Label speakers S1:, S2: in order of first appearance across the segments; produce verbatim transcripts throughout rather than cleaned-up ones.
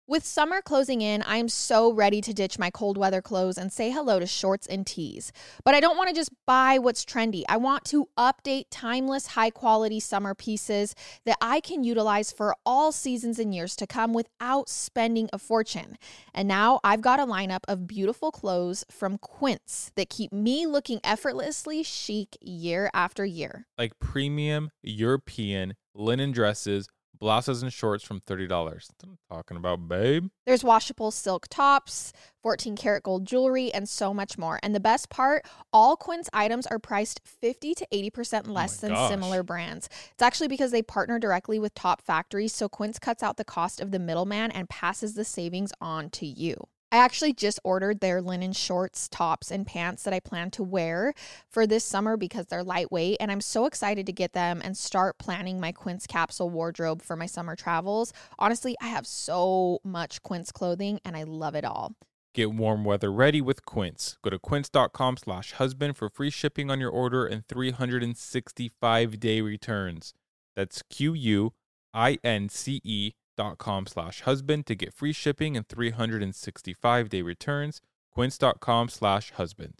S1: With summer closing in, I am so ready to ditch my cold weather clothes and say hello to shorts and tees. But I don't want to just buy what's trendy. I want to update timeless, high-quality summer pieces that I can utilize for all seasons and years to come without spending a fortune. And now I've got a lineup of beautiful clothes from Quince that keep me looking effortlessly chic year after year.
S2: Like premium European linen dresses, blouses and shorts from thirty dollars. That's what I'm talking about, babe.
S1: There's washable silk tops, fourteen karat gold jewelry, and so much more. And the best part, all Quince items are priced fifty to eighty percent less
S2: oh
S1: than
S2: gosh.
S1: similar brands. It's actually because they partner directly with top factories, so Quince cuts out the cost of the middleman and passes the savings on to you. I actually just ordered their linen shorts, tops, and pants that I plan to wear for this summer because they're lightweight, and I'm so excited to get them and start planning my Quince capsule wardrobe for my summer travels. Honestly, I have so much Quince clothing, and I love it all.
S2: Get warm weather ready with Quince. Go to quince.com slash husband for free shipping on your order and three hundred sixty-five day returns. That's Q-U-I-N-C-E dot com slash husband to get free shipping and three hundred sixty-five day returns. Quince.com slash husband.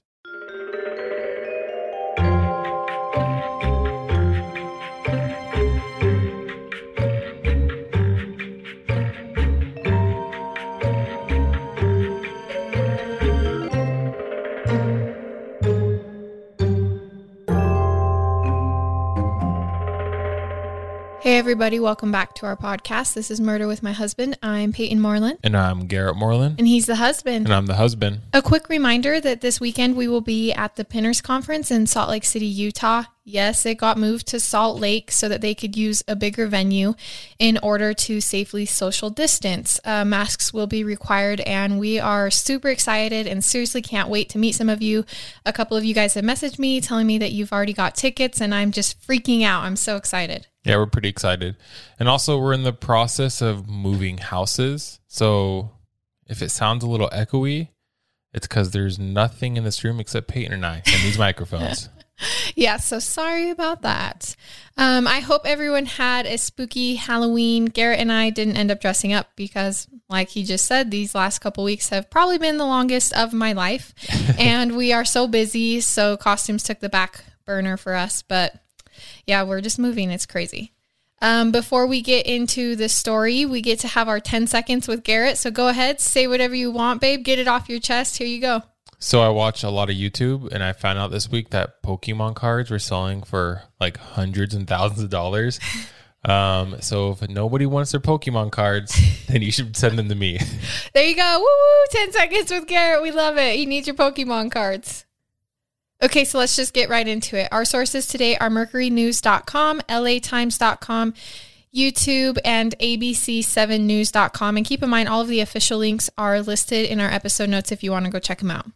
S3: Hey everybody, welcome back to our podcast. This is Murder with My Husband. I'm Peyton Moreland.
S2: And I'm Garrett Moreland.
S3: And he's the husband.
S2: And I'm the husband.
S3: A quick reminder that this weekend we will be at the Pinners Conference in Salt Lake City, Utah. Yes, it got moved to Salt Lake so that they could use a bigger venue in order to safely social distance. Uh, masks will be required, and we are super excited and seriously can't wait to meet some of you. A couple of you guys have messaged me telling me that you've already got tickets, and I'm just freaking out. I'm so excited.
S2: Yeah, we're pretty excited. And also, we're in the process of moving houses. So if it sounds a little echoey, it's because there's nothing in this room except Peyton and I and these microphones.
S3: Yeah, so sorry about that. Um, I hope everyone had a spooky Halloween. Garrett and I didn't end up dressing up because, like he just said, these last couple weeks have probably been the longest of my life. And we are so busy, so costumes took the back burner for us. But yeah, we're just moving. It's crazy. Um, before we get into the story, we get to have our ten seconds with Garrett. So go ahead, say whatever you want, babe. Get it off your chest. Here you go.
S2: So I watch a lot of YouTube, and I found out this week that Pokemon cards were selling for like hundreds and thousands of dollars. Um, so if nobody wants their Pokemon cards, then you should send them to me.
S3: There you go. Woo woo! ten seconds with Garrett. We love it. He needs your Pokemon cards. Okay, so let's just get right into it. Our sources today are mercury news dot com, L A times dot com, YouTube, and A B C seven news dot com. And keep in mind, all of the official links are listed in our episode notes if you want to go check them out.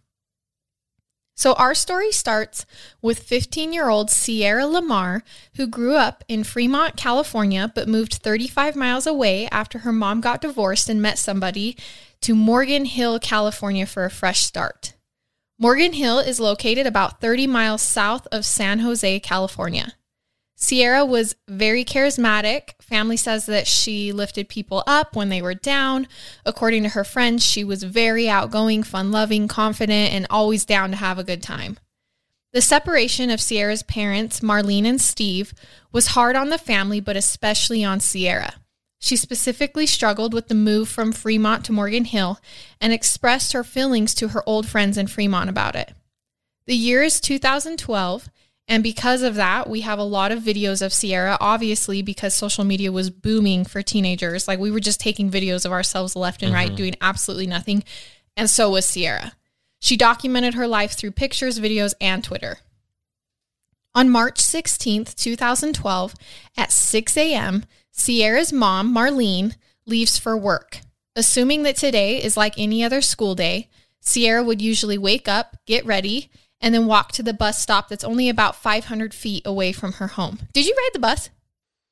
S3: So our story starts with fifteen-year-old Sierra Lamar, who grew up in Fremont, California, but moved thirty-five miles away after her mom got divorced and met somebody to Morgan Hill, California for a fresh start. Morgan Hill is located about thirty miles south of San Jose, California. Sierra was very charismatic. Family says that she lifted people up when they were down. According to her friends, she was very outgoing, fun-loving, confident, and always down to have a good time. The separation of Sierra's parents, Marlene and Steve, was hard on the family, but especially on Sierra. She specifically struggled with the move from Fremont to Morgan Hill and expressed her feelings to her old friends in Fremont about it. The year is two thousand twelve, and because of that, we have a lot of videos of Sierra, obviously because social media was booming for teenagers. Like, we were just taking videos of ourselves left and right, mm-hmm. doing absolutely nothing, and so was Sierra. She documented her life through pictures, videos, and Twitter. On March sixteenth, two thousand twelve, at six a.m., Sierra's mom, Marlene, leaves for work. Assuming that today is like any other school day, Sierra would usually wake up, get ready, and then walk to the bus stop that's only about five hundred feet away from her home. Did you ride the bus?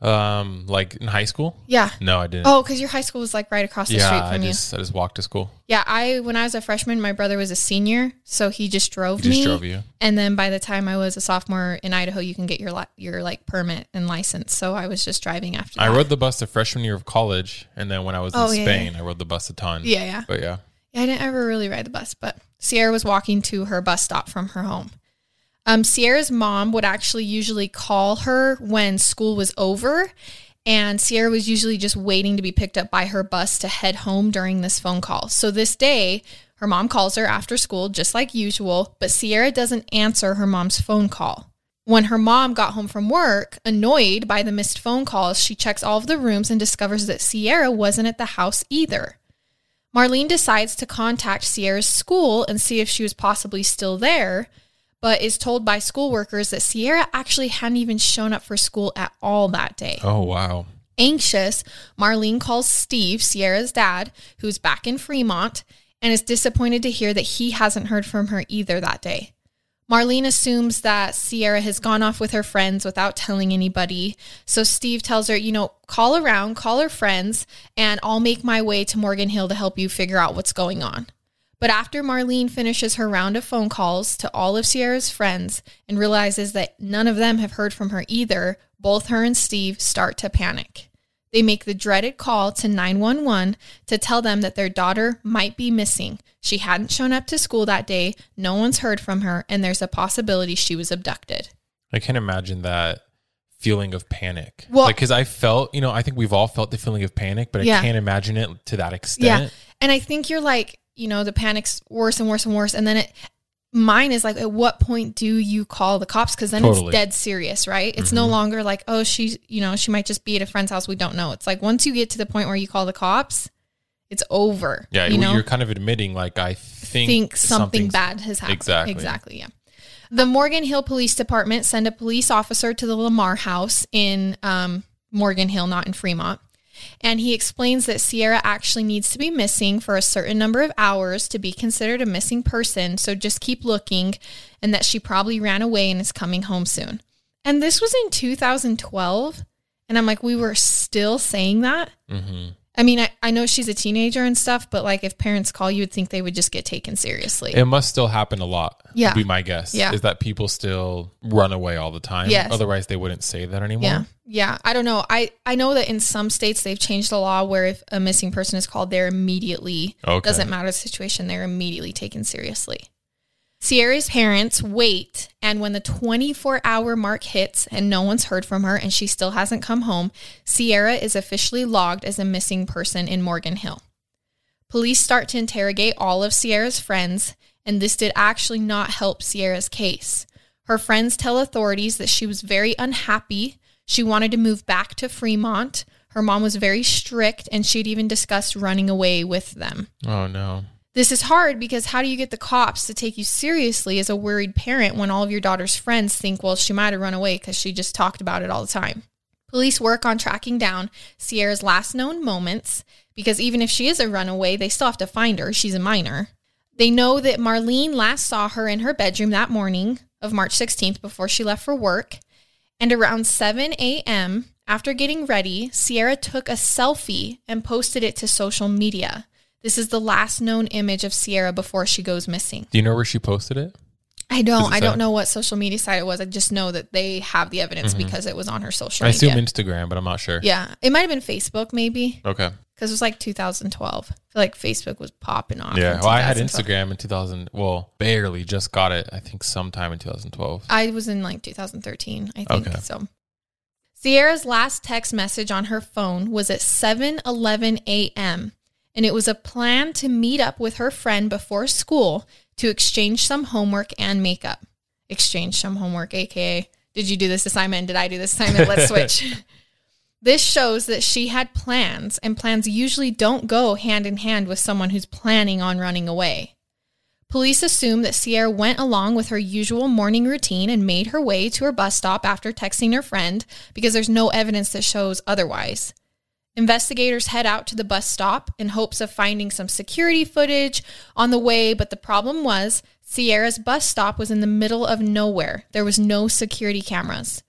S2: Um, like in high school?
S3: Yeah.
S2: No, I didn't.
S3: Oh, because your high school was like right across the
S2: yeah,
S3: street from
S2: I
S3: you.
S2: just I just walked to school.
S3: Yeah, I when I was a freshman, my brother was a senior, so he just drove
S2: He
S3: me.
S2: just drove you.
S3: And then by the time I was a sophomore in Idaho, you can get your li- your like permit and license. So I was just driving after that.
S2: I rode the bus the freshman year of college, and then when I was
S3: Oh,
S2: in
S3: yeah,
S2: Spain,
S3: yeah.
S2: I rode the bus a ton.
S3: Yeah, yeah.
S2: But yeah.
S3: Yeah, I didn't ever really ride the bus, but Sierra was walking to her bus stop from her home. Um, Sierra's mom would actually usually call her when school was over, and Sierra was usually just waiting to be picked up by her bus to head home during this phone call. So this day, her mom calls her after school, just like usual, but Sierra doesn't answer her mom's phone call. When her mom got home from work, annoyed by the missed phone calls, she checks all of the rooms and discovers that Sierra wasn't at the house either. Marlene decides to contact Sierra's school and see if she was possibly still there, but is told by school workers that Sierra actually hadn't even shown up for school at all that day.
S2: Oh, wow.
S3: Anxious, Marlene calls Steve, Sierra's dad, who's back in Fremont, and is disappointed to hear that he hasn't heard from her either that day. Marlene assumes that Sierra has gone off with her friends without telling anybody. So Steve tells her, you know, call around, call her friends, and I'll make my way to Morgan Hill to help you figure out what's going on. But after Marlene finishes her round of phone calls to all of Sierra's friends and realizes that none of them have heard from her either, both her and Steve start to panic. They make the dreaded call to nine one one to tell them that their daughter might be missing. She hadn't shown up to school that day, no one's heard from her, and there's a possibility she was abducted.
S2: I can't imagine that feeling of panic.
S3: Well-
S2: like, because I felt, you know, I think we've all felt the feeling of panic, but
S3: Yeah.
S2: I can't imagine it to that extent.
S3: Yeah. And I think you're like, you know, the panic's worse and worse and worse. And then it, mine is like, at what point do you call the cops? Because then
S2: Totally.
S3: it's dead serious, right? It's
S2: Mm-hmm.
S3: no longer like, oh, she's, you know, she might just be at a friend's house. We don't know. It's like once you get to the point where you call the cops, it's over.
S2: Yeah,
S3: you know?
S2: you're kind of admitting, like, I think,
S3: think something
S2: something's-
S3: bad has happened.
S2: Exactly.
S3: Exactly, yeah. The Morgan Hill Police Department sent a police officer to the Lamar house in um, Morgan Hill, not in Fremont. And he explains that Sierra actually needs to be missing for a certain number of hours to be considered a missing person. So just keep looking, and that she probably ran away and is coming home soon. And this was in two thousand twelve. And I'm like, we were still saying that?
S2: Mm-hmm.
S3: I mean, I, I know she's a teenager and stuff, but like if parents call, you would think they would just get taken seriously.
S2: It must still happen a lot.
S3: Yeah.
S2: Would be my guess.
S3: Yeah.
S2: Is that people still run away all the time.
S3: Yes.
S2: Otherwise, they wouldn't say that anymore.
S3: Yeah. Yeah. I don't know. I, I know that in some states they've changed the law where if a missing person is called, they're immediately,
S2: Okay.
S3: doesn't matter the situation, they're immediately taken seriously. Sierra's parents wait, and when the twenty-four hour mark hits and no one's heard from her and she still hasn't come home, Sierra is officially logged as a missing person in Morgan Hill. Police start to interrogate all of Sierra's friends, and this did actually not help Sierra's case. Her friends tell authorities that she was very unhappy. She wanted to move back to Fremont. Her mom was very strict, and she'd even discussed running away with them.
S2: Oh, no.
S3: This is hard because how do you get the cops to take you seriously as a worried parent when all of your daughter's friends think, well, she might have run away because she just talked about it all the time? Police work on tracking down Sierra's last known moments because even if she is a runaway, they still have to find her. She's a minor. They know that Marlene last saw her in her bedroom that morning of March sixteenth before she left for work. And around seven a.m., after getting ready, Sierra took a selfie and posted it to social media. This is the last known image of Sierra before she goes missing.
S2: Do you know where she posted it?
S3: I
S2: Does
S3: don't.
S2: it
S3: I don't
S2: say?
S3: know what social media site it was. I just know that they have the evidence
S2: Mhm.
S3: because it was on her social
S2: I
S3: media.
S2: assume Instagram, but I'm not sure.
S3: Yeah. It might have been Facebook maybe
S2: Okay.
S3: because it was like two thousand twelve. I feel like Facebook was popping off.
S2: Yeah.
S3: in
S2: Well, I had
S3: two thousand twelve.
S2: Instagram in two thousand. Well, barely just got it. I think sometime in two thousand twelve.
S3: I was in like two thousand thirteen, I think.
S2: Okay.
S3: So Sierra's last text message on her phone was at seven eleven a.m. and it was a plan to meet up with her friend before school to exchange some homework and makeup. Exchange some homework, aka, did you do this assignment? Did I do this assignment? Let's switch. This shows that she had plans, and plans usually don't go hand in hand with someone who's planning on running away. Police assume that Sierra went along with her usual morning routine and made her way to her bus stop after texting her friend because there's no evidence that shows otherwise. Investigators head out to the bus stop in hopes of finding some security footage on the way, but the problem was Sierra's bus stop was in the middle of nowhere. There was no security cameras.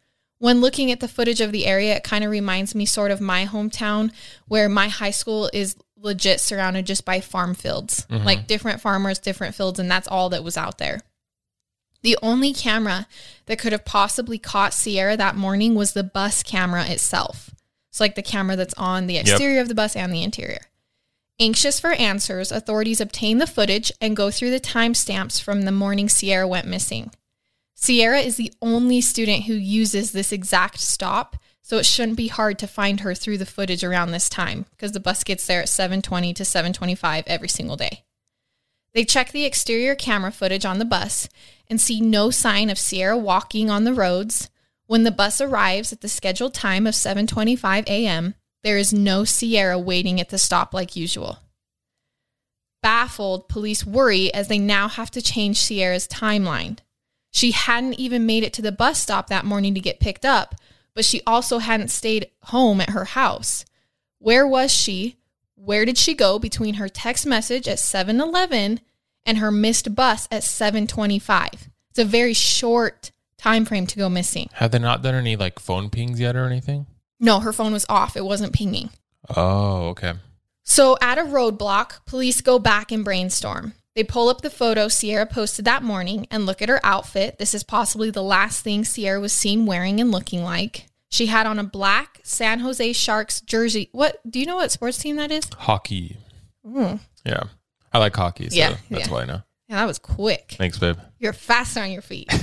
S3: When looking at the footage of the area, it kind of reminds me sort of my hometown, where my high school is legit surrounded just by farm fields, mm-hmm. like different farmers, different fields, and that's all that was out there. The only camera that could have possibly caught Sierra that morning was the bus camera itself. It's like the camera that's on the exterior yep. of the bus and the interior. Anxious for answers, authorities obtain the footage and go through the timestamps from the morning Sierra went missing. Sierra is the only student who uses this exact stop, so it shouldn't be hard to find her through the footage around this time because the bus gets there at seven twenty to seven twenty-five every single day. They check the exterior camera footage on the bus and see no sign of Sierra walking on the roads. When the bus arrives at the scheduled time of seven twenty-five a.m., there is no Sierra waiting at the stop like usual. Baffled, police worry as they now have to change Sierra's timeline. She hadn't even made it to the bus stop that morning to get picked up, but she also hadn't stayed home at her house. Where was she? Where did she go between her text message at seven eleven and her missed bus at seven twenty-five? It's a very short time frame to go missing.
S2: Have they not done any like phone pings yet or anything?
S3: No, her phone was off. It wasn't pinging.
S2: Oh, okay.
S3: So at a roadblock, police go back and brainstorm. They pull up the photo Sierra posted that morning and look at her outfit. This is possibly the last thing Sierra was seen wearing and looking like. She had on a black San Jose Sharks jersey. What, do you know what sports team that is?
S2: Hockey.
S3: Mm.
S2: Yeah. I like hockey, so
S3: yeah,
S2: that's
S3: yeah.
S2: why I know.
S3: Yeah, that was quick.
S2: Thanks, babe.
S3: You're fast on your feet.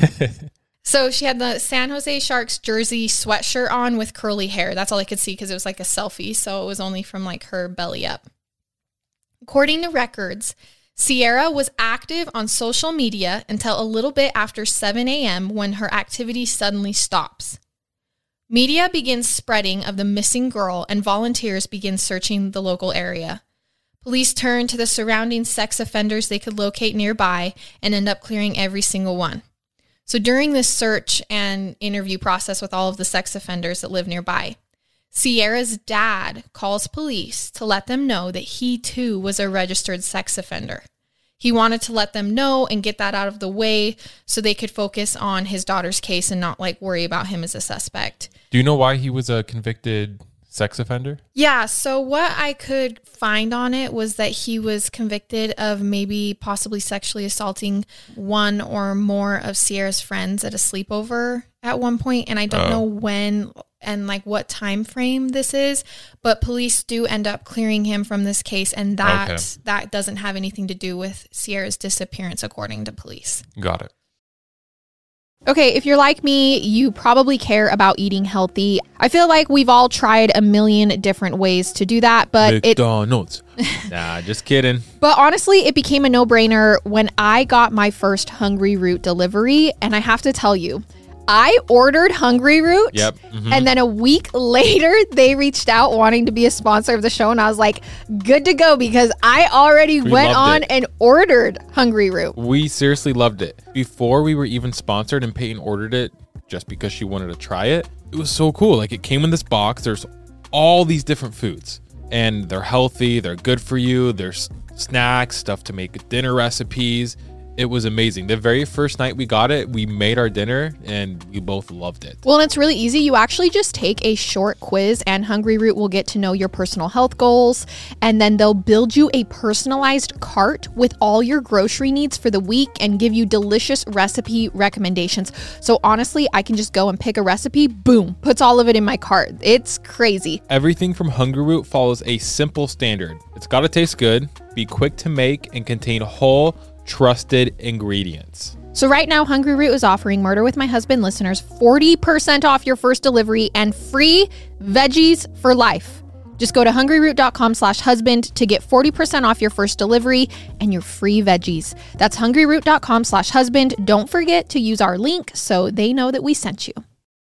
S3: So she had the San Jose Sharks jersey sweatshirt on with curly hair. That's all I could see because it was like a selfie, so it was only from like her belly up. According to records, Sierra was active on social media until a little bit after seven a.m. when her activity suddenly stops. Media begins spreading of the missing girl and volunteers begin searching the local area. Police turn to the surrounding sex offenders they could locate nearby and end up clearing every single one. So during this search and interview process with all of the sex offenders that live nearby, Sierra's dad calls police to let them know that he too was a registered sex offender. He wanted to let them know and get that out of the way so they could focus on his daughter's case and not like worry about him as a suspect.
S2: Do you know why he was a convicted sex offender?
S3: Yeah, so what I could find on it was that he was convicted of maybe possibly sexually assaulting one or more of Sierra's friends at a sleepover at one point, and I don't oh. know when and like what time frame this is, but police do end up clearing him from this case, and that okay. that doesn't have anything to do with Sierra's disappearance according to police.
S2: Got it.
S1: Okay, if you're like me, you probably care about eating healthy. I feel like we've all tried a million different ways to do that, but
S2: McDonald's. it... nah, just kidding.
S1: But honestly, it became a no-brainer when I got my first Hungry Root delivery, and I have to tell you, I ordered Hungry Root,
S2: yep. mm-hmm.
S1: and then a week later, they reached out wanting to be a sponsor of the show, and I was like, good to go, because I already we went on it. and ordered Hungry Root.
S2: We seriously loved it. Before we were even sponsored and Peyton ordered it just because she wanted to try it, it was so cool. Like, it came in this box. There's all these different foods, and they're healthy. They're good for you. There's snacks, stuff to make dinner recipes. It was amazing. The very first night we got it, we made our dinner and we both loved it.
S1: Well, and it's really easy. You actually just take a short quiz and Hungry Root will get to know your personal health goals. And then they'll build you a personalized cart with all your grocery needs for the week and give you delicious recipe recommendations. So honestly, I can just go and pick a recipe, boom, puts all of it in my cart. It's crazy.
S2: Everything from Hungry Root follows a simple standard. It's got to taste good, be quick to make, and contain whole, trusted ingredients.
S1: So right now, Hungry Root is offering Murder with My Husband listeners forty percent off your first delivery and free veggies for life. Just go to hungryroot.com slash husband to get forty percent off your first delivery and your free veggies. That's hungryroot.com slash husband. Don't forget to use our link so they know that we sent you.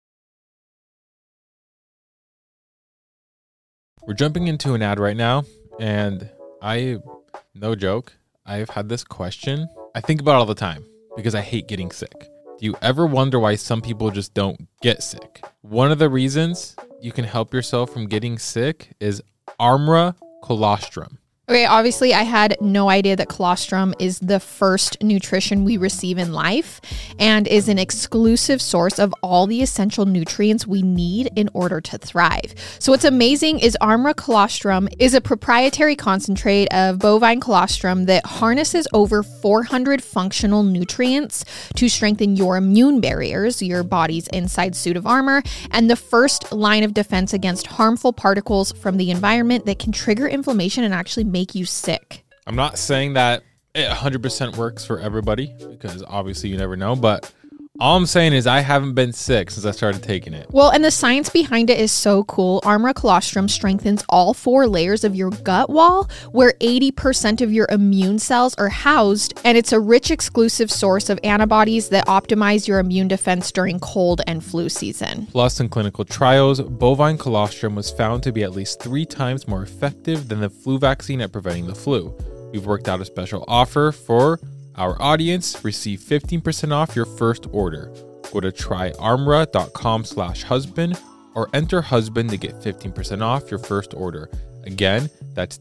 S2: We're jumping into an ad right now, and I, no joke, I've had this question. I think about it all the time because I hate getting sick. Do you ever wonder why some people just don't get sick? One of the reasons you can help yourself from getting sick is Armra Colostrum.
S1: Okay, obviously I had no idea that colostrum is the first nutrition we receive in life and is an exclusive source of all the essential nutrients we need in order to thrive. So what's amazing is Armra Colostrum is a proprietary concentrate of bovine colostrum that harnesses over four hundred functional nutrients to strengthen your immune barriers, your body's inside suit of armor, and the first line of defense against harmful particles from the environment that can trigger inflammation and actually make you sick.
S2: I'm not saying that it one hundred percent works for everybody because obviously you never know, but all I'm saying is I haven't been sick since I started taking it.
S1: Well, and the science behind it is so cool. Armra Colostrum strengthens all four layers of your gut wall where eighty percent of your immune cells are housed, and it's a rich exclusive source of antibodies that optimize your immune defense during cold and flu season.
S2: Plus, in clinical trials, bovine colostrum was found to be at least three times more effective than the flu vaccine at preventing the flu. We've worked out a special offer for our audience. Receive fifteen percent off your first order. Go to tryarmra.com slash husband or enter husband to get fifteen percent off your first order. Again, that's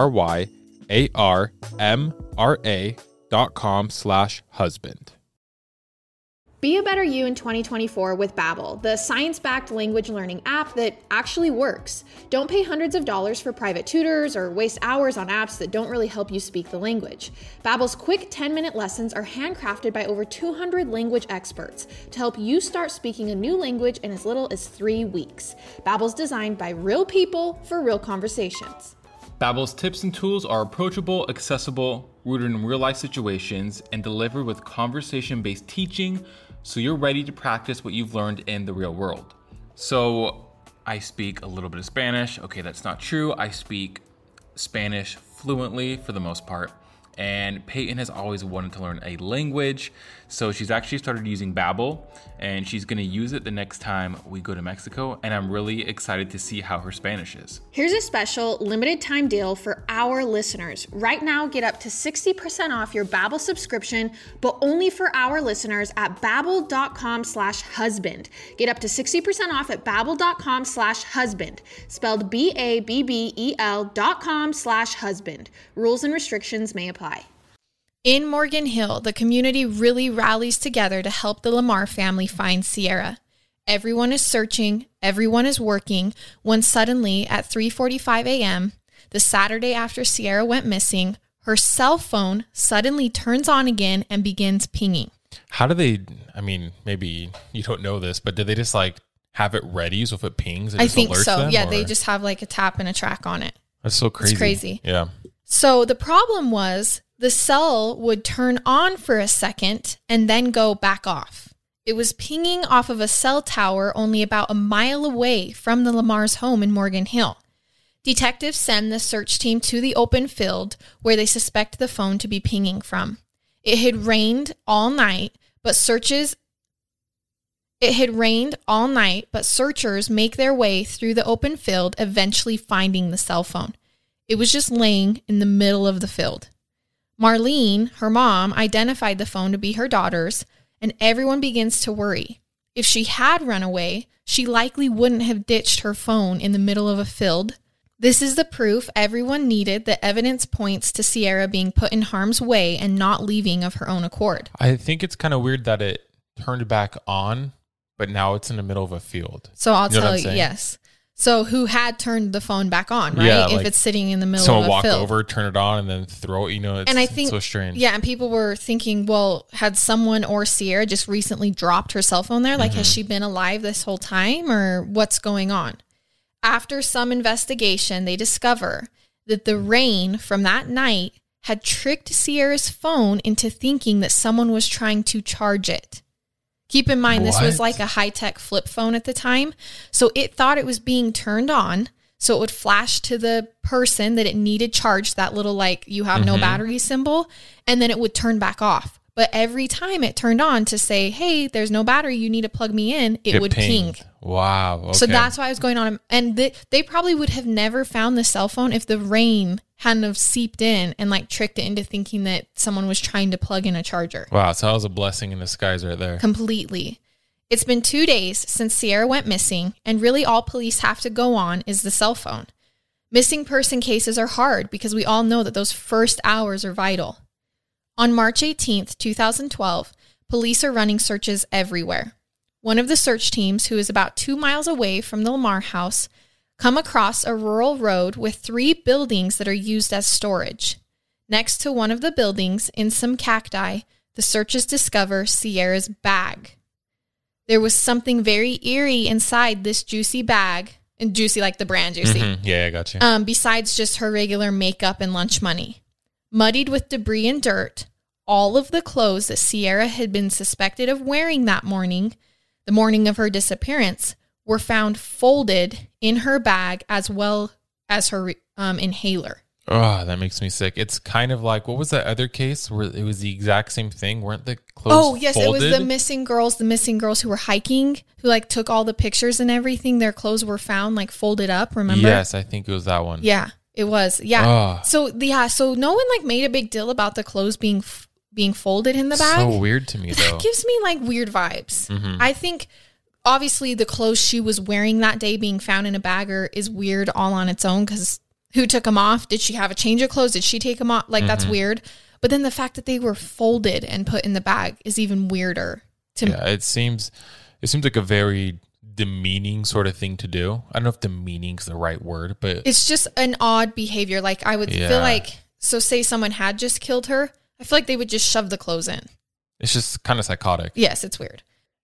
S2: T-R-Y-A-R-M-R-A dot com slash husband.
S1: Be a better you in twenty twenty-four with Babbel, the science-backed language learning app that actually works. Don't pay hundreds of dollars for private tutors or waste hours on apps that don't really help you speak the language. Babbel's quick ten-minute lessons are handcrafted by over two hundred language experts to help you start speaking a new language in as little as three weeks. Babbel's designed by real people for real conversations.
S4: Babbel's tips and tools are approachable, accessible, rooted in real-life situations, and delivered with conversation-based teaching, so you're ready to practice what you've learned in the real world. So I speak a little bit of Spanish. Okay, that's not true. I speak Spanish fluently for the most part. And Peyton has always wanted to learn a language, so she's actually started using Babbel, and she's gonna use it the next time we go to Mexico, and I'm really excited to see how her Spanish is.
S1: Here's a special limited time deal for our listeners. Right now, get up to sixty percent off your Babbel subscription, but only for our listeners at babbel.com slash husband. Get up to sixty percent off at babbel.com slash husband, spelled B A B B E L dot com slash husband. Rules and restrictions may apply.
S3: In Morgan Hill, the community really rallies together to help the Lamar family find Sierra. Everyone is searching, everyone is working, when suddenly at three forty-five a.m., the Saturday after Sierra went missing, her cell phone suddenly turns on again and begins pinging.
S2: How do they, I mean, maybe you don't know this, but did they just like have it ready so if it pings, it
S3: I
S2: just
S3: think
S2: alerts
S3: so.
S2: them,
S3: Yeah,
S2: or?
S3: they just have like a tap and a track on it.
S2: That's so crazy.
S3: It's crazy.
S2: Yeah.
S3: So the problem was the cell would turn on for a second and then go back off. It was pinging off of a cell tower only about a mile away from the Lamar's home in Morgan Hill. Detectives send the search team to the open field where they suspect the phone to be pinging from. It had rained all night, but searches It had rained all night, but searchers make their way through the open field, eventually finding the cell phone. It was just laying in the middle of the field. Marlene, her mom, identified the phone to be her daughter's, and everyone begins to worry. If she had run away, she likely wouldn't have ditched her phone in the middle of a field. This is the proof everyone needed that evidence points to Sierra being put in harm's way and not leaving of her own accord.
S2: I think it's kind of weird that it turned back on, but now it's in the middle of a field.
S3: So I'll
S2: You know what
S3: tell
S2: I'm
S3: you,
S2: saying?
S3: yes. So who had turned the phone back on, right?
S2: Yeah,
S3: if
S2: like
S3: it's sitting in the middle
S2: Someone
S3: of a
S2: walk
S3: field.
S2: over, turn it on, and then throw it. You know, it's,
S3: And I
S2: it's
S3: think-
S2: so strange.
S3: Yeah, and people were thinking, well, had someone or Sierra just recently dropped her cell phone there? Like,
S2: Mm-hmm.
S3: has she been alive this whole time, or what's going on? After some investigation, they discover that the rain from that night had tricked Sierra's phone into thinking that someone was trying to charge it. Keep in mind, this was
S2: What?
S3: like a high-tech flip phone at the time. So it thought it was being turned on. So it would flash to the person that it needed charged, that little like you have no
S2: Mhm.
S3: battery symbol, and then it would turn back off. But every time it turned on to say, hey, there's no battery, you need to plug me in, it, would
S2: pinged.
S3: ping.
S2: Wow. Okay.
S3: So that's why it was going on. And they, they probably would have never found the cell phone if the rain hadn't have seeped in and like tricked it into thinking that someone was trying to plug in a charger.
S2: Wow. So that was a blessing in disguise right there.
S3: Completely. It's been two days since Sierra went missing, and really all police have to go on is the cell phone. Missing person cases are hard because we all know that those first hours are vital. On March eighteenth, twenty twelve, police are running searches everywhere. One of the search teams, who is about two miles away from the Lamar house, come across a rural road with three buildings that are used as storage. Next to one of the buildings, in some cacti, the searchers discover Sierra's bag. There was something very eerie inside this juicy bag, and juicy like the brand juicy.
S2: Mm-hmm. Yeah, I got you.
S3: Um, besides just her regular makeup and lunch money. Muddied with debris and dirt, all of the clothes that Sierra had been suspected of wearing that morning, the morning of her disappearance, were found folded in her bag as well as her um, inhaler.
S2: Oh, that makes me sick. It's kind of like, what was that other case where it was the exact same thing? Weren't the clothes
S3: Oh, yes,
S2: folded?
S3: It was the missing girls, the missing girls who were hiking, who like took all the pictures and everything. Their clothes were found like folded up, remember?
S2: Yes, I think it was that one.
S3: Yeah, it was. Yeah.
S2: Oh.
S3: So, yeah, so no one like made a big deal about the clothes being f- being folded in the bag.
S2: So weird to me, though.
S3: That gives me like weird vibes.
S2: Mm-hmm.
S3: I think obviously the clothes she was wearing that day being found in a bagger is weird all on its own, because who took them off? Did she have a change of clothes? Did she take them off? Like, mm-hmm. That's weird. But then the fact that they were folded and put in the bag is even weirder to
S2: yeah, me. It seems, it seems like a very demeaning sort of thing to do. I don't know if demeaning is the right word, but
S3: it's just an odd behavior. Like, I would yeah. feel like, so say someone had just killed her, I feel like they would just shove the clothes in.
S2: It's just kind of psychotic.
S3: Yes, it's weird.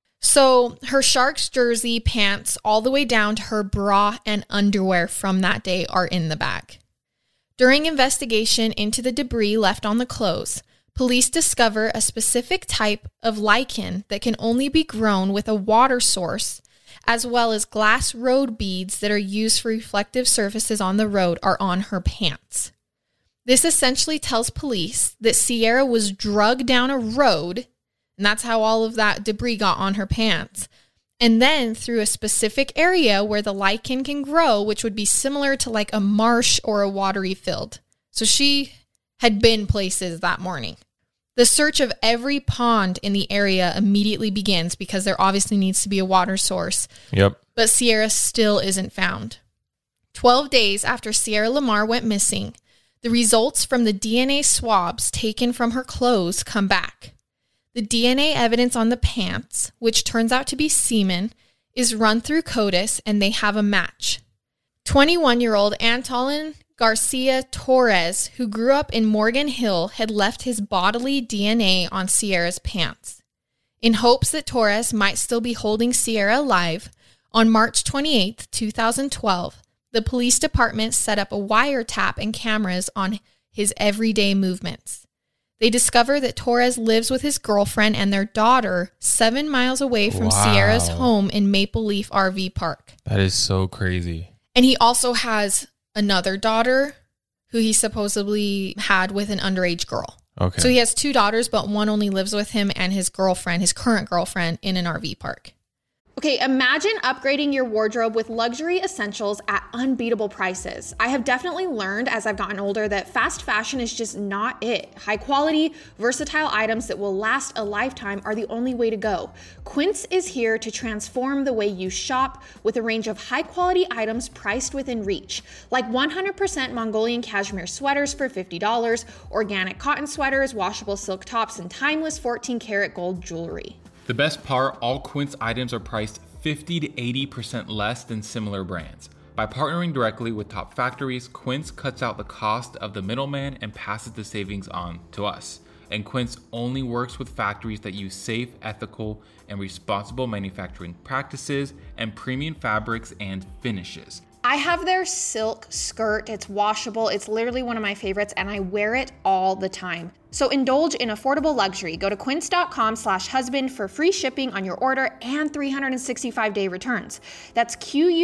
S3: So her Sharks jersey, pants, all the way down to her bra and underwear from that day are in the bag. During investigation into the debris left on the clothes, police discover a specific type of lichen that can only be grown with a water source, as well as glass road beads that are used for reflective surfaces on the road are on her pants. This essentially tells police that Sierra was drugged down a road, and that's how all of that debris got on her pants. And then through a specific area where the lichen can grow, which would be similar to like a marsh or a watery field. So she had been places that morning. The search of every pond in the area immediately begins because there obviously needs to be a water source.
S2: Yep.
S3: But Sierra still isn't found. Twelve days after Sierra Lamar went missing, the results from the D N A swabs taken from her clothes come back. The D N A evidence on the pants, which turns out to be semen, is run through CODIS and they have a match. twenty-one-year-old Antolin Garcia Torres, who grew up in Morgan Hill, had left his bodily D N A on Sierra's pants. In hopes that Torres might still be holding Sierra alive, on March twenty-eighth, twenty twelve, the police department set up a wiretap and cameras on his everyday movements. They discover that Torres lives with his girlfriend and their daughter seven miles away from
S2: wow.
S3: Sierra's home in Maple Leaf R V Park.
S2: That is so crazy.
S3: And he also has another daughter who he supposedly had with an underage girl.
S2: Okay.
S3: So he has two daughters, but one only lives with him and his girlfriend, his current girlfriend, in an R V park.
S1: Okay, imagine upgrading your wardrobe with luxury essentials at unbeatable prices. I have definitely learned as I've gotten older that fast fashion is just not it. High quality, versatile items that will last a lifetime are the only way to go. Quince is here to transform the way you shop with a range of high quality items priced within reach, like one hundred percent Mongolian cashmere sweaters for fifty dollars, organic cotton sweaters, washable silk tops, and timeless fourteen karat gold jewelry.
S4: The best part, all Quince items are priced fifty to eighty percent less than similar brands. By partnering directly with top factories, Quince cuts out the cost of the middleman and passes the savings on to us. And Quince only works with factories that use safe, ethical, and responsible manufacturing practices and premium fabrics and finishes.
S1: I have their silk skirt. It's washable. It's literally one of my favorites, and I wear it all the time. So indulge in affordable luxury. Go to quince.com slash husband for free shipping on your order and three hundred sixty-five day returns. That's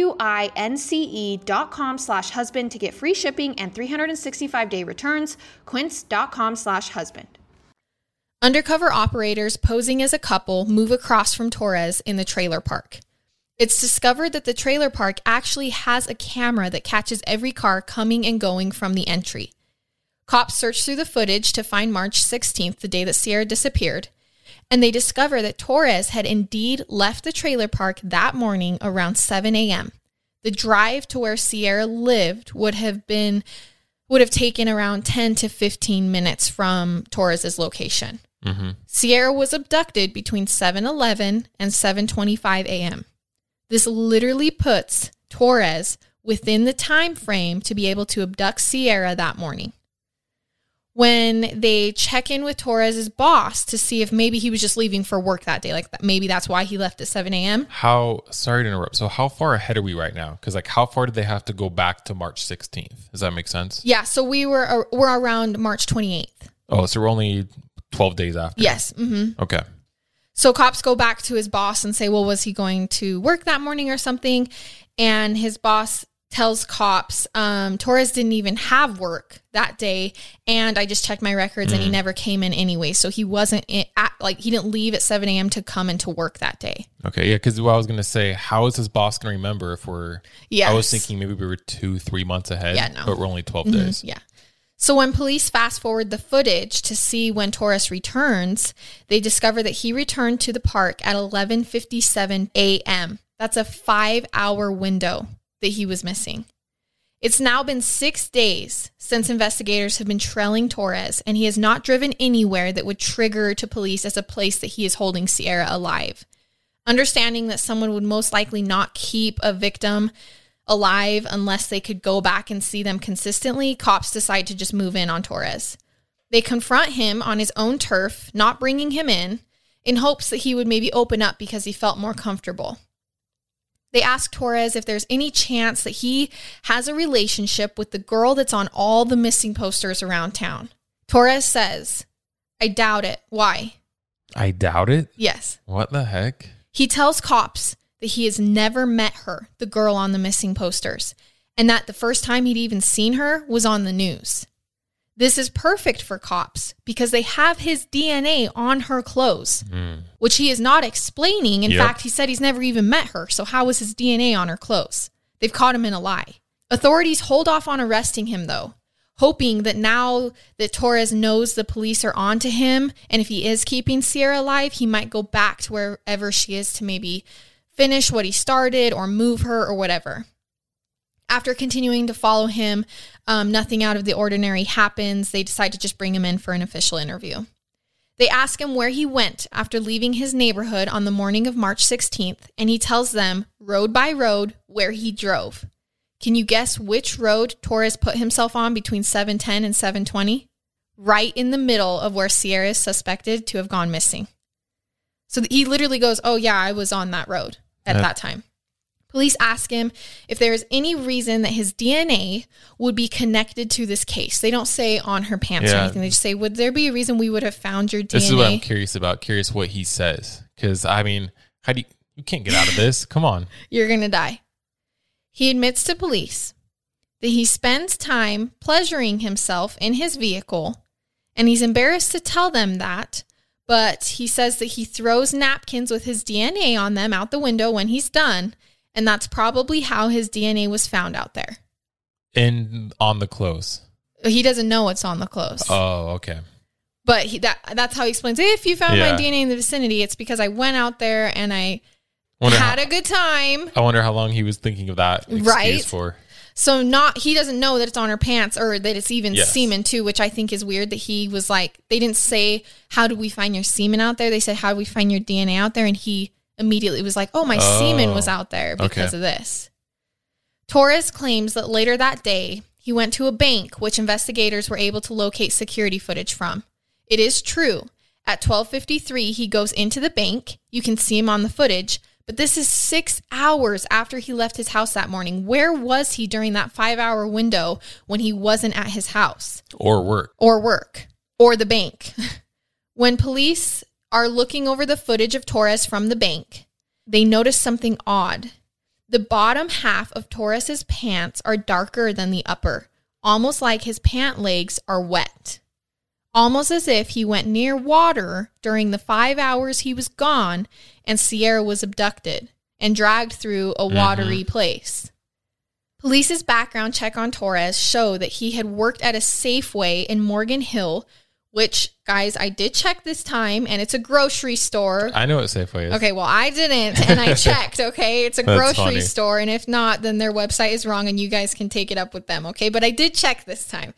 S1: Q-U-I-N-C-E dot com slash husband to get free shipping and three hundred sixty-five day returns. Quince.com slash husband.
S3: Undercover operators posing as a couple move across from Torres in the trailer park. It's discovered that the trailer park actually has a camera that catches every car coming and going from the entry. Cops search through the footage to find March sixteenth, the day that Sierra disappeared, and they discover that Torres had indeed left the trailer park that morning around seven a.m. the drive to where Sierra lived would have been would have taken around ten to fifteen minutes from Torres's location.
S2: Mm-hmm.
S3: Sierra was abducted between seven eleven and seven twenty-five a.m. This literally puts Torres within the time frame to be able to abduct Sierra that morning. When they check in with Torres's boss to see if maybe he was just leaving for work that day, like maybe that's why he left at seven a.m.
S2: How, sorry to interrupt. So how far ahead are we right now? Because like how far did they have to go back to March sixteenth? Does that make sense?
S3: Yeah, so we were uh, we're around March twenty-eighth.
S2: Oh, so we're only twelve days after.
S3: Yes. Mm-hmm.
S2: Okay.
S3: So cops go back to his boss and say, well, was he going to work that morning or something? And his boss tells cops, um, Torres didn't even have work that day. And I just checked my records mm. and he never came in anyway. So he wasn't in, at, like, he didn't leave at seven a.m. to come into work that day.
S2: Okay. Yeah. Cause what I was going to say, how is his boss going to remember if we're,
S3: yes.
S2: I was thinking maybe we were two, three months ahead,
S3: yeah, no.
S2: but we're only twelve
S3: mm-hmm.
S2: days.
S3: Yeah. So when police fast forward the footage to see when Torres returns, they discover that he returned to the park at eleven fifty-seven a.m. That's a five hour window that he was missing. It's now been six days since investigators have been trailing Torres, and he has not driven anywhere that would trigger to police as a place that he is holding Sierra alive. Understanding that someone would most likely not keep a victim alive unless they could go back and see them consistently, cops decide to just move in on Torres. They confront him on his own turf, not bringing him in, in hopes that he would maybe open up because he felt more comfortable. They ask Torres if there's any chance that he has a relationship with the girl that's on all the missing posters around town. Torres says, I doubt it. Why?
S2: I doubt it?
S3: Yes.
S2: What the heck?
S3: He tells cops that he has never met her, the girl on the missing posters, and that the first time he'd even seen her was on the news. This is perfect for cops because they have his D N A on her clothes, mm. which he is not explaining. In
S2: yep.
S3: fact, he said he's never even met her, so how was his D N A on her clothes? They've caught him in a lie. Authorities hold off on arresting him, though, hoping that now that Torres knows the police are on to him, and if he is keeping Sierra alive, he might go back to wherever she is to maybe finish what he started or move her or whatever. After continuing to follow him, um, nothing out of the ordinary happens. They decide to just bring him in for an official interview. They ask him where he went after leaving his neighborhood on the morning of March sixteenth, and he tells them, road by road, where he drove. Can you guess which road Torres put himself on between seven ten and seven twenty? Right in the middle of where Sierra is suspected to have gone missing. So he literally goes, oh yeah, I was on that road at yep. that time. Police ask him if there is any reason that his D N A would be connected to this case. They don't say on her pants yeah. or anything. They just say, would there be a reason we would have found your D N A?
S2: This is what I'm curious about. Curious what he says. Because, I mean, how do you, you can't get out of this. Come on.
S3: You're going to die. He admits to police that he spends time pleasuring himself in his vehicle, and he's embarrassed to tell them that, but he says that he throws napkins with his D N A on them out the window when he's done, and that's probably how his D N A was found out there.
S2: And on the clothes.
S3: He doesn't know what's on the clothes.
S2: Oh, okay.
S3: But he, that that's how he explains, if you found
S2: yeah.
S3: my D N A in the vicinity, it's because I went out there and I wonder had how, a good time.
S2: I wonder how long he was thinking of that excuse
S3: right?
S2: for.
S3: So not he doesn't know that it's on her pants or that it's even
S2: yes.
S3: semen too, which I think is weird that he was like, they didn't say, how do we find your semen out there? They said, how do we find your D N A out there? And he immediately was like, oh, my oh, semen was out there because okay. of this. Torres claims that later that day, he went to a bank, which investigators were able to locate security footage from. It is true. At twelve fifty-three, he goes into the bank. You can see him on the footage, but this is six hours after he left his house that morning. Where was he during that five-hour window when he wasn't at his house?
S2: Or work.
S3: Or work. Or the bank. When police are looking over the footage of Torres from the bank, they notice something odd. The bottom half of Torres's pants are darker than the upper, almost like his pant legs are wet. Almost as if he went near water during the five hours he was gone and Sierra was abducted and dragged through a watery mm-hmm. place. Police's background check on Torres showed that he had worked at a Safeway in Morgan Hill which, guys, I did check this time, and it's a grocery store.
S2: I know what Safeway is.
S3: Okay, well, I didn't, and I checked, okay? It's a
S2: That's
S3: grocery
S2: funny.
S3: store, and if not, then their website is wrong, and you guys can take it up with them, okay? But I did check this time.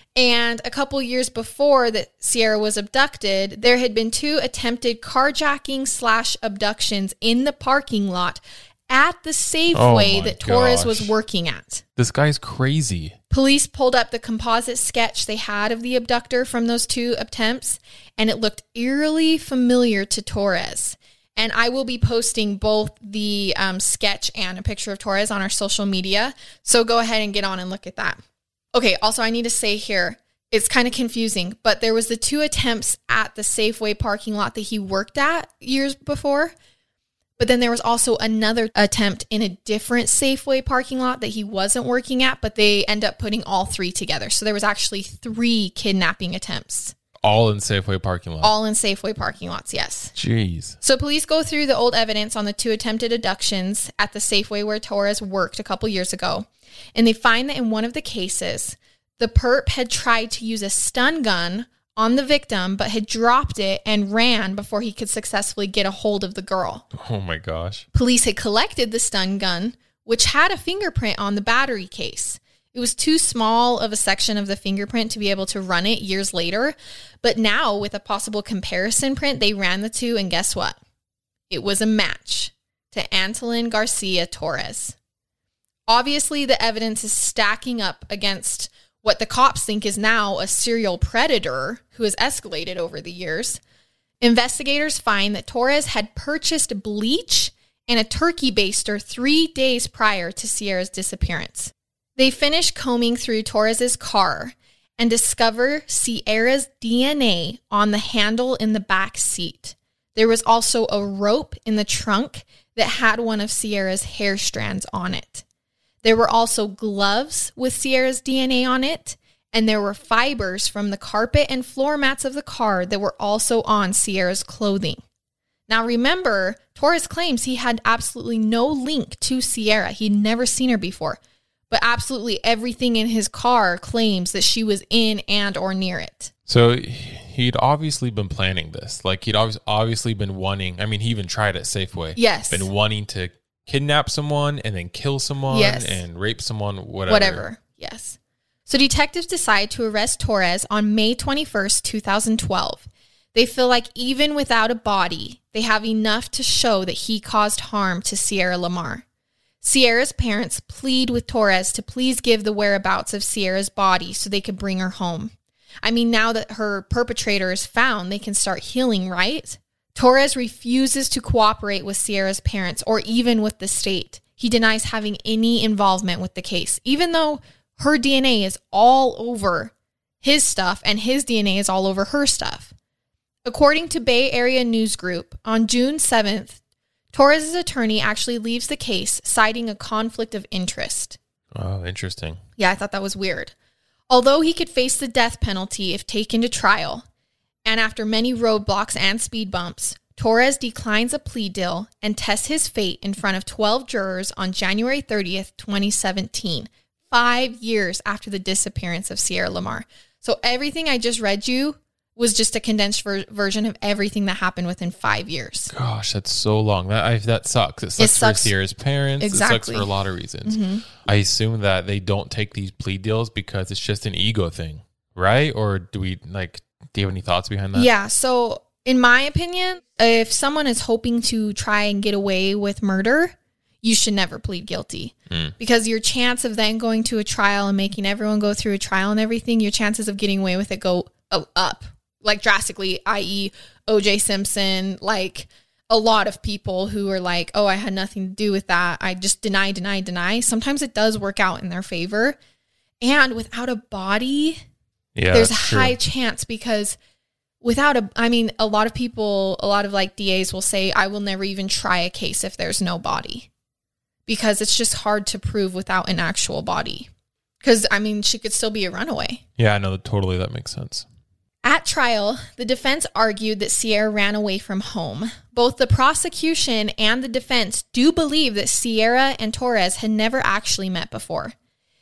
S3: And a couple years before that Ciara was abducted, there had been two attempted carjacking slash abductions in the parking lot at the Safeway
S2: Oh my
S3: that Torres
S2: gosh.
S3: was working at.
S2: This guy's crazy.
S3: Police pulled up the composite sketch they had of the abductor from those two attempts, and it looked eerily familiar to Torres. And I will be posting both the um, sketch and a picture of Torres on our social media. So go ahead and get on and look at that. Okay, also I need to say here, it's kind of confusing, but there was the two attempts at the Safeway parking lot that he worked at years before. But then there was also another attempt in a different Safeway parking lot that he wasn't working at, but they end up putting all three together. So there was actually three kidnapping attempts.
S2: All in Safeway parking lot.
S3: All in Safeway parking lots, yes.
S2: Jeez.
S3: So police go through the old evidence on the two attempted abductions at the Safeway where Torres worked a couple years ago. And they find that in one of the cases, the perp had tried to use a stun gun on the victim, but had dropped it and ran before he could successfully get a hold of the girl.
S2: Oh my gosh.
S3: Police had collected the stun gun, which had a fingerprint on the battery case. It was too small of a section of the fingerprint to be able to run it years later. But now, with a possible comparison print, they ran the two, and guess what? It was a match to Antolin Garcia Torres. Obviously, the evidence is stacking up against what the cops think is now a serial predator who has escalated over the years. Investigators find that Torres had purchased bleach and a turkey baster three days prior to Ciara's disappearance. They finish combing through Torres's car and discover Ciara's D N A on the handle in the back seat. There was also a rope in the trunk that had one of Ciara's hair strands on it. There were also gloves with Ciara's D N A on it, and there were fibers from the carpet and floor mats of the car that were also on Ciara's clothing. Now remember, Torres claims he had absolutely no link to Ciara. He'd never seen her before, but absolutely everything in his car claims that she was in and or near it.
S2: So he'd obviously been planning this. Like he'd obvi- obviously been wanting, I mean, he even tried at Safeway.
S3: Yes.
S2: Been wanting to kidnap someone and then kill someone
S3: Yes.
S2: and rape someone, whatever.
S3: Whatever, yes. So detectives decide to arrest Torres on May twenty-first, twenty twelve. They feel like even without a body, they have enough to show that he caused harm to Ciara Lamar. Ciara's parents plead with Torres to please give the whereabouts of Ciara's body so they could bring her home. I mean, now that her perpetrator is found, they can start healing, right? Torres refuses to cooperate with Ciara's parents or even with the state. He denies having any involvement with the case, even though her D N A is all over his stuff and his D N A is all over her stuff. According to Bay Area News Group, on June seventh, Torres' attorney actually leaves the case, citing a conflict of interest.
S2: Oh, interesting.
S3: Yeah, I thought that was weird. Although he could face the death penalty if taken to trial, and after many roadblocks and speed bumps, Torres declines a plea deal and tests his fate in front of twelve jurors on January thirtieth, twenty seventeen, five years after the disappearance of Ciara Lamar. So everything I just read you was just a condensed ver- version of everything that happened within five years.
S2: Gosh, that's so long. That I, that sucks. It sucks,
S3: It sucks.
S2: for Ciara's parents.
S3: Exactly.
S2: It sucks for a lot of reasons.
S3: Mm-hmm.
S2: I assume that they don't take these plea deals because it's just an ego thing, right? Or do we like? Do you have any thoughts behind that?
S3: Yeah. So in my opinion, if someone is hoping to try and get away with murder, you should never plead guilty mm. because your chance of then going to a trial and making everyone go through a trial and everything, your chances of getting away with it go up like drastically, that is. O J Simpson, like a lot of people who are like, oh, I had nothing to do with that. I just deny, deny, deny. Sometimes it does work out in their favor. And without a body,
S2: yeah,
S3: there's a
S2: true.
S3: high chance because without a, I mean, a lot of people, a lot of like D As will say, I will never even try a case if there's no body because it's just hard to prove without an actual body. Because, I mean, she could still be a runaway.
S2: Yeah, I know. Totally. That makes sense.
S3: At trial, the defense argued that Ciara ran away from home. Both the prosecution and the defense do believe that Ciara and Torres had never actually met before.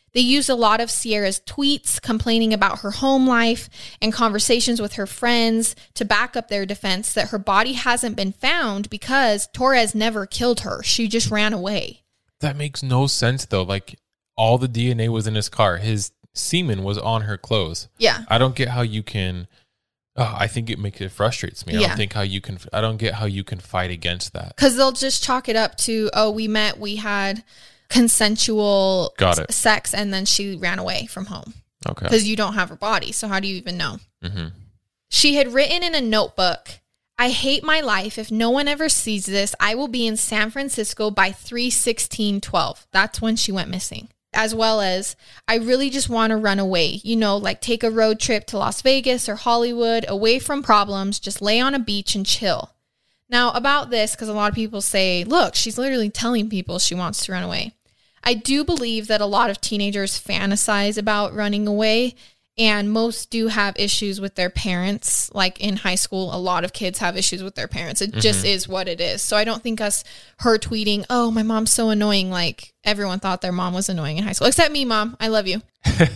S3: They used a lot of Ciara's tweets complaining about her home life and conversations with her friends to back up their defense that her body hasn't been found because Torres never killed her. She just ran away.
S2: That makes no sense, though. Like, all the D N A was in his car. His semen was on her clothes.
S3: Yeah.
S2: I don't get how you can... Oh, I think it makes it frustrates me. I
S3: Yeah.
S2: don't think how you can... I don't get how you can fight against that.
S3: Because they'll just chalk it up to, oh, we met, we had consensual
S2: Got it.
S3: sex, and then she ran away from home.
S2: Okay.
S3: Because you don't have her body. So how do you even know?
S2: Mm-hmm.
S3: She had written in a notebook, I hate my life. If no one ever sees this, I will be in San Francisco by three sixteen twelve. That's when she went missing. As well as, I really just want to run away. You know, like take a road trip to Las Vegas or Hollywood, away from problems, just lay on a beach and chill. Now, about this, because a lot of people say, look, she's literally telling people she wants to run away. I do believe that a lot of teenagers fantasize about running away, and most do have issues with their parents. Like in high school, a lot of kids have issues with their parents. It mm-hmm. just is what it is. So I don't think us, her tweeting, oh, my mom's so annoying. Like everyone thought their mom was annoying in high school, except me, Mom. I love you.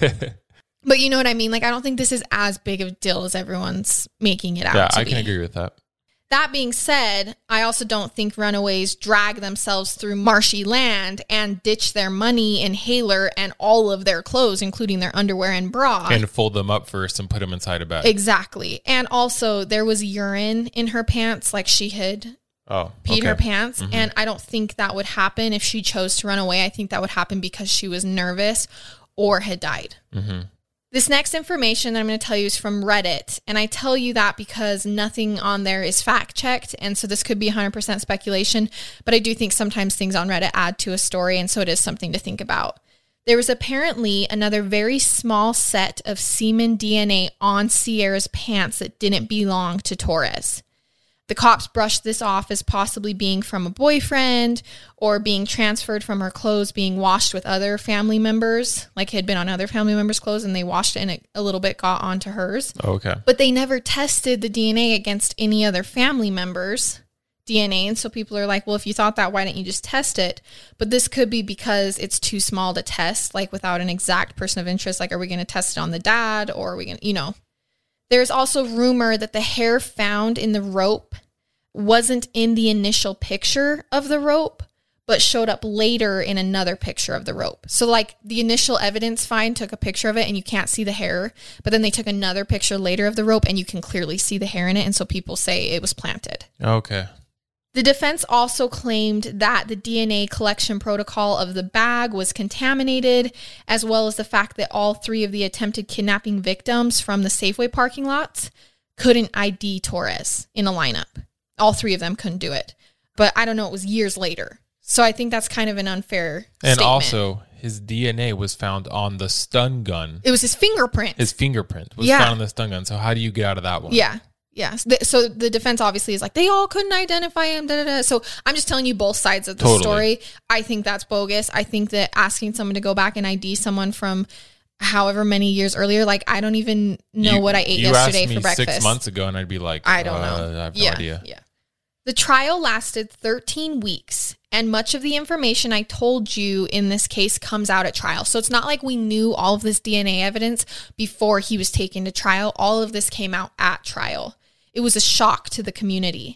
S3: But you know what I mean? Like, I don't think this is as big of a deal as everyone's making it out
S2: Yeah,
S3: to
S2: I
S3: be.
S2: can agree with that.
S3: That being said, I also don't think runaways drag themselves through marshy land and ditch their money, inhaler, and all of their clothes, including their underwear and bra.
S2: And fold them up first and put them inside a bag.
S3: Exactly. And also, there was urine in her pants, like she had
S2: oh,
S3: peed
S2: okay.
S3: her pants.
S2: Mm-hmm.
S3: And I don't think that would happen if she chose to run away. I think that would happen because she was nervous or had died.
S2: Mm-hmm.
S3: This next information that I'm going to tell you is from Reddit, and I tell you that because nothing on there is fact-checked, and so this could be one hundred percent speculation, but I do think sometimes things on Reddit add to a story, and so it is something to think about. There was apparently another very small set of semen D N A on Ciara's pants that didn't belong to Torres. The cops brushed this off as possibly being from a boyfriend or being transferred from her clothes being washed with other family members, like it had been on other family members' clothes, and they washed it and it a little bit got onto hers.
S2: Oh, okay.
S3: But they never tested the D N A against any other family members' D N A. And so people are like, well, if you thought that, why didn't you just test it? But this could be because it's too small to test, like without an exact person of interest. Like, are we going to test it on the dad, or are we going to, you know? There's also rumor that the hair found in the rope wasn't in the initial picture of the rope, but showed up later in another picture of the rope. So like the initial evidence find took a picture of it and you can't see the hair, but then they took another picture later of the rope and you can clearly see the hair in it. And so people say it was planted.
S2: Okay.
S3: The defense also claimed that the D N A collection protocol of the bag was contaminated, as well as the fact that all three of the attempted kidnapping victims from the Safeway parking lots couldn't I D Torres in a lineup. All three of them couldn't do it. But I don't know, it was years later. So I think that's kind of an unfair
S2: and
S3: statement.
S2: also, his D N A was found on the stun gun.
S3: It was his fingerprint.
S2: His fingerprint was
S3: Yeah.
S2: found on the stun gun. So how do you get out of that one?
S3: Yeah. Yeah. So the defense obviously is like, they all couldn't identify him. Da, da, da. So I'm just telling you both sides of the
S2: Totally.
S3: story. I think that's bogus. I think that asking someone to go back and I D someone from however many years earlier, like I don't even know
S2: You-
S3: what I ate
S2: you
S3: yesterday
S2: asked me
S3: for breakfast.
S2: Six months ago, and I'd be like,
S3: I don't
S2: uh,
S3: know.
S2: I have no
S3: yeah,
S2: idea.
S3: Yeah. The trial lasted thirteen weeks, and much of the information I told you in this case comes out at trial. So it's not like we knew all of this D N A evidence before he was taken to trial. All of this came out at trial. It was a shock to the community.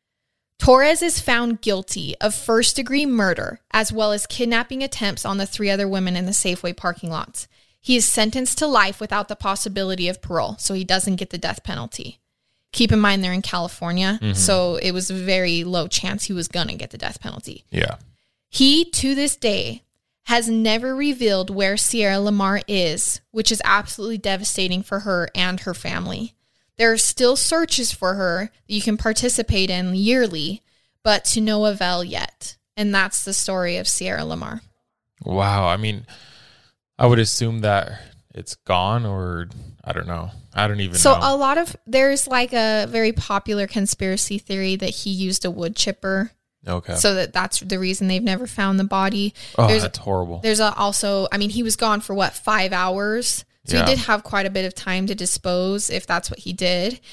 S3: Torres is found guilty of first-degree murder, as well as kidnapping attempts on the three other women in the Safeway parking lots. He is sentenced to life without the possibility of parole, so he doesn't get the death penalty. Keep in mind they're in California,
S2: Mm-hmm.
S3: so it was a very low chance he was going to get the death penalty.
S2: Yeah.
S3: He, to this day, has never revealed where Ciara Lamar is, which is absolutely devastating for her and her family. There are still searches for her that you can participate in yearly, but to no avail yet. And that's the story of Ciara Lamar.
S2: Wow. I mean, I would assume that it's gone, or I don't know. I don't even
S3: So
S2: know.
S3: a lot of, there's like a very popular conspiracy theory that he used a wood chipper.
S2: Okay.
S3: So that that's the reason they've never found the body.
S2: oh,
S3: there's
S2: that's horrible.
S3: There's a, also, I mean, he was gone for what, five hours? So
S2: Yeah.
S3: he did have quite a bit of time to dispose if that's what he did.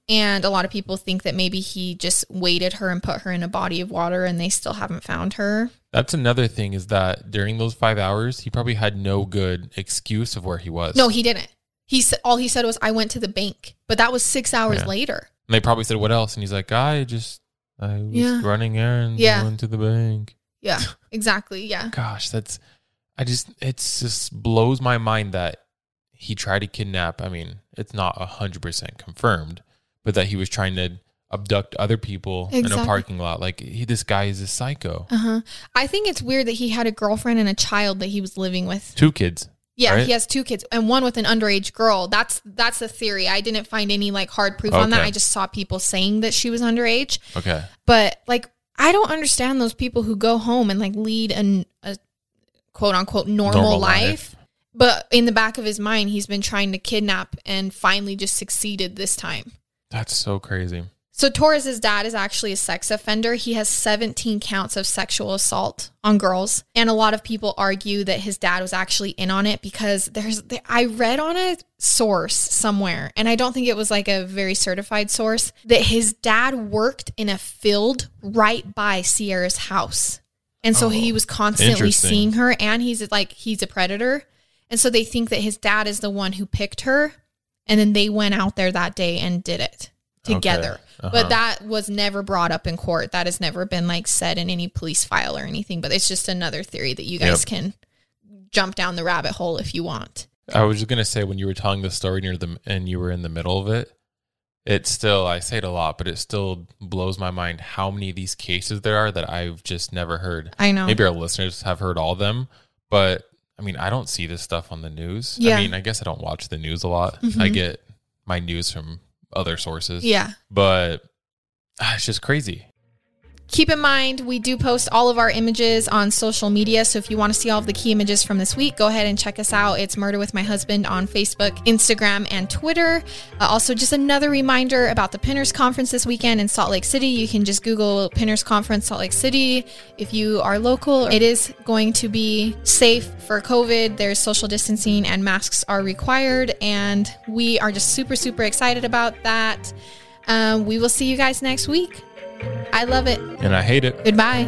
S3: And a lot of people think that maybe he just weighted her and put her in a body of water and they still haven't found her.
S2: That's another thing, is that during those five hours, he probably had no good excuse of where he was.
S3: No, he didn't. He said, all he said was, I went to the bank, but that was six hours
S2: Yeah.
S3: later.
S2: And they probably said, what else? And he's like, I just, I was
S3: Yeah.
S2: running errands,
S3: Yeah.
S2: going to the bank.
S3: Yeah, exactly. Yeah.
S2: Gosh, that's, I just, it's just blows my mind that he tried to kidnap. I mean, it's not one hundred percent confirmed, but that he was trying to abduct other people in
S3: Exactly.
S2: a parking lot. Like, he, this guy is a psycho.
S3: Uh-huh. I think it's weird that he had a girlfriend and a child that he was living with.
S2: Two kids.
S3: Yeah,
S2: right?
S3: he has two kids and one with an underage girl. That's that's the theory. I didn't find any like hard proof on that.
S2: Okay.
S3: I just saw people saying that she was underage.
S2: Okay.
S3: But like, I don't understand those people who go home and like lead an, a quote unquote normal,
S2: Normal
S3: life.
S2: life.
S3: But in the back of his mind, he's been trying to kidnap and finally just succeeded this time.
S2: That's so crazy.
S3: So Torres's dad is actually a sex offender. He has seventeen counts of sexual assault on girls. And a lot of people argue that his dad was actually in on it because there's, I read on a source somewhere, and I don't think it was like a very certified source, that his dad worked in a field right by Sierra's house. And so
S2: Oh,
S3: he was constantly
S2: interesting.
S3: seeing her, and he's like, he's a predator. And so they think that his dad is the one who picked her. And then they went out there that day and did it together.
S2: Okay. Uh-huh.
S3: But that was never brought up in court. That has never been like said in any police file or anything. But it's just another theory that you guys
S2: Yep.
S3: can jump down the rabbit hole if you want.
S2: I was just gonna say, when you were telling the story near the and you were in the middle of it, it still, I say it a lot, but it still blows my mind how many of these cases there are that I've just never heard.
S3: I know.
S2: Maybe our listeners have heard all of them, but I mean, I don't see this stuff on the news.
S3: Yeah.
S2: I mean, I guess I don't watch the news a lot.
S3: Mhm.
S2: I get my news from other sources.
S3: Yeah.
S2: But ah, it's just crazy.
S3: Keep in mind, we do post all of our images on social media. So if you want to see all of the key images from this week, go ahead and check us out. It's Murder with My Husband on Facebook, Instagram, and Twitter. Uh, also, just another reminder about the Pinners Conference this weekend in Salt Lake City. You can just Google Pinners Conference Salt Lake City if you are local. It is going to be safe for COVID. There's social distancing and masks are required. And we are just super, super excited about that. Um, we will see you guys next week. I love it.
S2: And I hate it.
S3: Goodbye.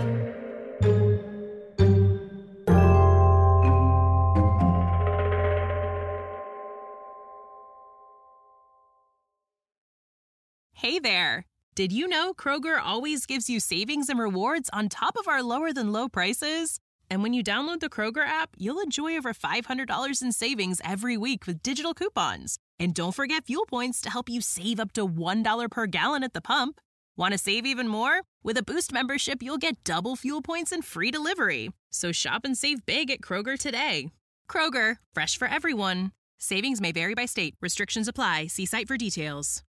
S5: Hey there. Did you know Kroger always gives you savings and rewards on top of our lower than low prices? And when you download the Kroger app, you'll enjoy over five hundred dollars in savings every week with digital coupons. And don't forget fuel points to help you save up to one dollar per gallon at the pump. Want to save even more? With a Boost membership, you'll get double fuel points and free delivery. So shop and save big at Kroger today. Kroger, fresh for everyone. Savings may vary by state. Restrictions apply. See site for details.